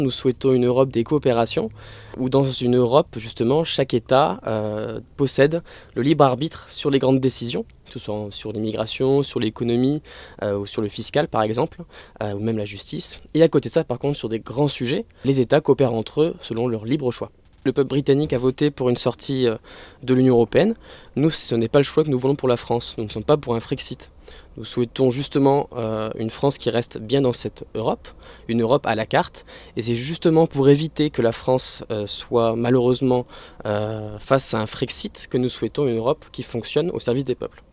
Nous souhaitons une Europe des coopérations, où dans une Europe, justement, chaque État possède le libre arbitre sur les grandes décisions, que ce soit sur l'immigration, sur l'économie ou sur le fiscal par exemple, ou même la justice. Et à côté de ça, par contre, sur des grands sujets, les États coopèrent entre eux selon leur libre choix. Le peuple britannique a voté pour une sortie de l'Union européenne. Nous, ce n'est pas le choix que nous voulons pour la France. Nous ne sommes pas pour un Frexit. Nous souhaitons justement une France qui reste bien dans cette Europe, une Europe à la carte. Et c'est justement pour éviter que la France soit malheureusement face à un Frexit que nous souhaitons une Europe qui fonctionne au service des peuples.